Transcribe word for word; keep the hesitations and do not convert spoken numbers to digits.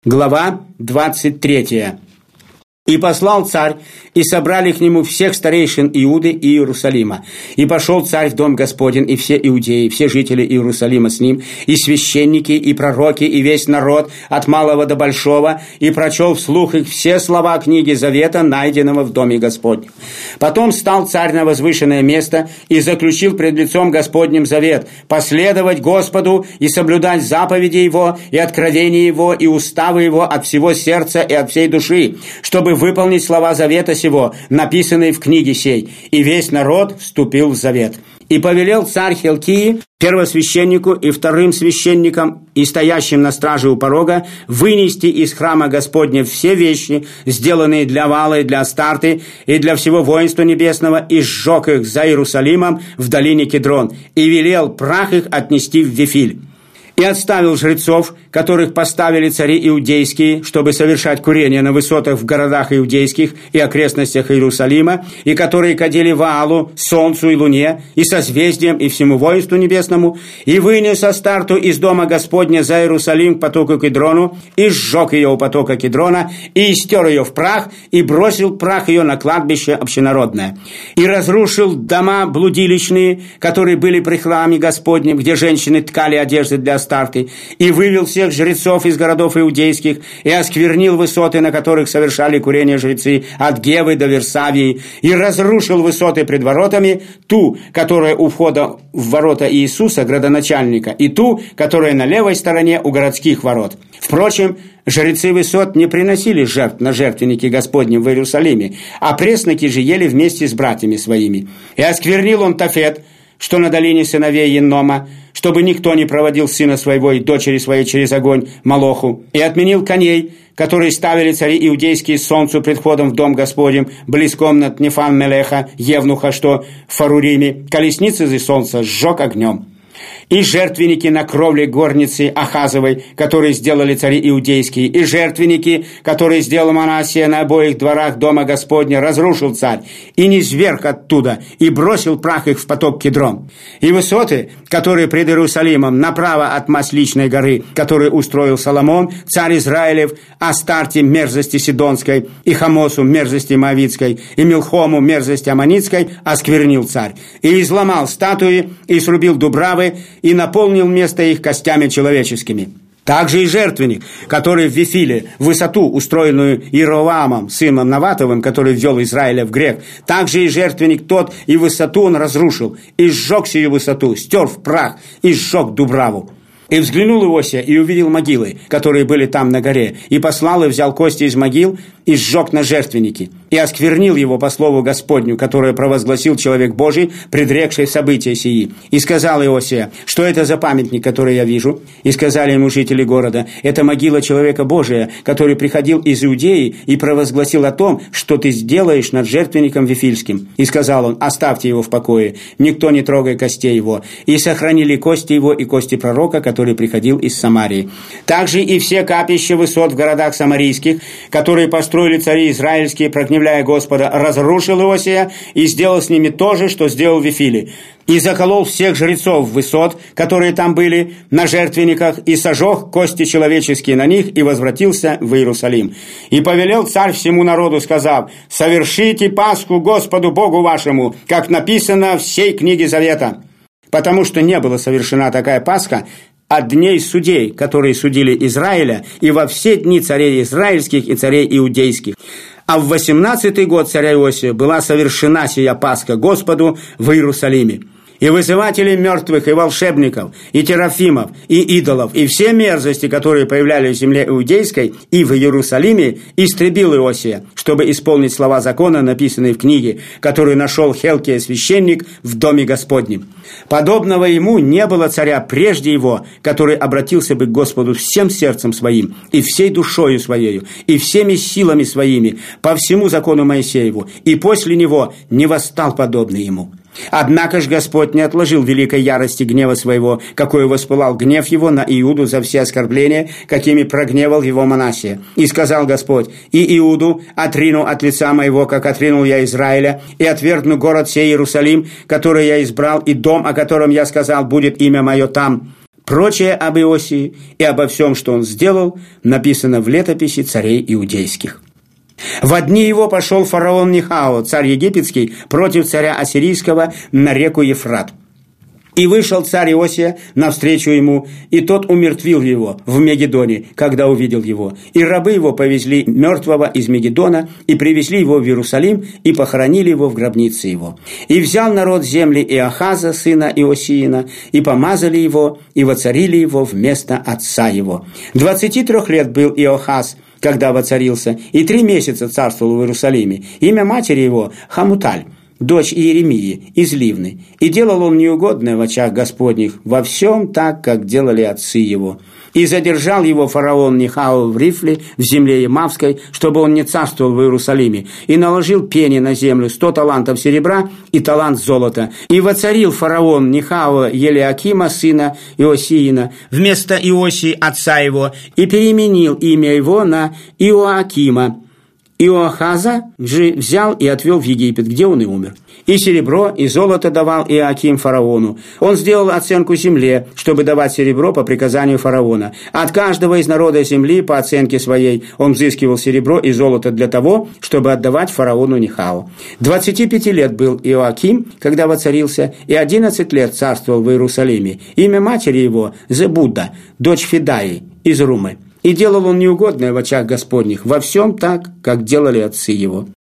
Глава двадцать третья. «И послал царь, и собрали к нему всех старейшин Иуды и Иерусалима. И пошел царь в дом Господень, и все иудеи, все жители Иерусалима с ним, и священники, и пророки, и весь народ, от малого до большого, и прочел вслух их все слова книги Завета, найденного в доме Господнем. Потом стал царь на возвышенное место и заключил пред лицом Господним завет, последовать Господу и соблюдать заповеди Его, и откровения Его, и уставы Его от всего сердца и от всей души, чтобы выполнить слова завета сего, написанные в книге сей. И весь народ вступил в завет. И повелел царь Хилкии, первосвященнику и вторым священникам, и стоящим на страже у порога, вынести из храма Господня все вещи, сделанные для Вала и для Астарты, и для всего воинства небесного, и сжег их за Иерусалимом в долине Кедрон, и велел прах их отнести в Вифиль. И отставил жрецов, которых поставили цари иудейские, чтобы совершать курение на высотах в городах иудейских и окрестностях Иерусалима, и которые кадили Ваалу, солнцу и луне, и созвездиям, и всему воинству небесному, и вынес Астарту из дома Господня за Иерусалим к потоку Кедрону, и сжег ее у потока Кедрона, и истер ее в прах, и бросил прах ее на кладбище общенародное. И разрушил дома блудилищные, которые были при храме Господнем, где женщины ткали одежды для Астарты, и вывел всех жрецов из городов иудейских, и осквернил высоты, на которых совершали курение жрецы, от Гевы до Версавии, и разрушил высоты пред воротами, ту, которая у входа в ворота Иисуса, градоначальника, и ту, которая на левой стороне у городских ворот. Впрочем, жрецы высот не приносили жертв на жертвенники Господнем в Иерусалиме, а пресноки же ели вместе с братьями своими. И осквернил он Тофет, что на долине сыновей Еннома, чтобы никто не проводил сына своего и дочери своей через огонь Молоху, и отменил коней, которые ставили цари иудейские солнцу пред входом в дом Господень, близ комнат Нефан-Мелеха, Евнуха, что в Фаруриме, колесницы за солнца сжег огнем. И жертвенники на кровле горницы Ахазовой, которые сделали цари иудейские, и жертвенники, которые сделал Манассия на обоих дворах дома Господня, разрушил царь, и низвергл оттуда, и бросил прах их в поток Кедрон. И высоты, которые пред Иерусалимом, направо от Масличной горы, которую устроил Соломон, царь Израилев, Астарте мерзости Сидонской, и Хамосу мерзости Моавитской, и Милхому мерзости Аммонитской, осквернил царь, и изломал статуи, и срубил дубравы, и наполнил место их костями человеческими. Также и жертвенник, который в Вифиле, высоту, устроенную Иеровоамом, сыном Наватовым, который ввел Израиля в грех, также и жертвенник тот, и высоту он разрушил, и сжег сию высоту, стер в прах, и сжег дубраву. И взглянул Иосия, и увидел могилы, которые были там на горе, и послал и взял кости из могил, и сжег на жертвенники, и осквернил его по слову Господню, которое провозгласил человек Божий, предрекший события сии. И сказал Иосия: что это за памятник, который я вижу? И сказали ему жители города: это могила человека Божия, который приходил из Иудеи и провозгласил о том, что ты сделаешь над жертвенником Вифильским. И сказал он: оставьте его в покое, никто не трогай костей его. И сохранили кости его и кости пророка, который приходил из Самарии. Также и все капища высот в городах самарийских, которые построили цари израильские, прогневляя Господа, разрушил Иосия и сделал с ними то же, что сделал в Вифиле. И заколол всех жрецов высот, которые там были, на жертвенниках, и сожег кости человеческие на них, и возвратился в Иерусалим. И повелел царь всему народу, сказав: совершите Пасху Господу Богу вашему, как написано в сей книге Завета. Потому что не была совершена такая Пасха от дней судей, которые судили Израиля, и во все дни царей израильских и царей иудейских. А в восемнадцатый год царя Иосия была совершена сия Пасха Господу в Иерусалиме. И вызыватели мертвых, и волшебников, и терафимов, и идолов, и все мерзости, которые появлялись в земле иудейской и в Иерусалиме, истребил Иосия, чтобы исполнить слова закона, написанные в книге, которую нашел Хилкия священник в доме Господнем. Подобного ему не было царя прежде его, который обратился бы к Господу всем сердцем своим, и всей душою своею, и всеми силами своими, по всему закону Моисееву, и после него не восстал подобный ему. Однако ж Господь не отложил великой ярости гнева своего, какой воспылал гнев его на Иуду за все оскорбления, какими прогневал его Манассия. И сказал Господь: и Иуду отрину от лица моего, как отринул я Израиля, и отвергну город сей Иерусалим, который я избрал, и дом, о котором я сказал, будет имя мое там. Прочее об Иосии и обо всем, что он сделал, написано в летописи царей иудейских. В дни его пошел фараон Нехао, царь египетский, против царя ассирийского на реку Ефрат. И вышел царь Иосия навстречу ему, и тот умертвил его в Мегидоне, когда увидел его. И рабы его повезли мертвого из Мегидона, и привезли его в Иерусалим, и похоронили его в гробнице его. И взял народ земли Иохаза, сына Иосиина, и помазали его, и воцарили его вместо отца его. Двадцати трех лет был Иохаз, когда воцарился, и три месяца царствовал в Иерусалиме. Имя матери его Хамуталь, дочь Иеремии из Ливны, и делал он неугодное в очах Господних во всем так, как делали отцы его. И задержал его фараон Нехао в Рифле, в земле Ямавской, чтобы он не царствовал в Иерусалиме, и наложил пени на землю сто талантов серебра и талант золота. И воцарил фараон Нехао Елиакима, сына Иосиина, вместо Иосии, отца его, и переменил имя его на Иоакима. Иоахаза же взял и отвел в Египет, где он и умер. И серебро, и золото давал Иоаким фараону. Он сделал оценку земле, чтобы давать серебро по приказанию фараона. От каждого из народа земли по оценке своей он взыскивал серебро и золото для того, чтобы отдавать фараону Нехао. Двадцати пяти лет был Иоаким, когда воцарился, и одиннадцать лет царствовал в Иерусалиме. Имя матери его Зебуда, дочь Федаи из Румы. И делал он неугодное в очах Господних во всем так, как делали отцы его.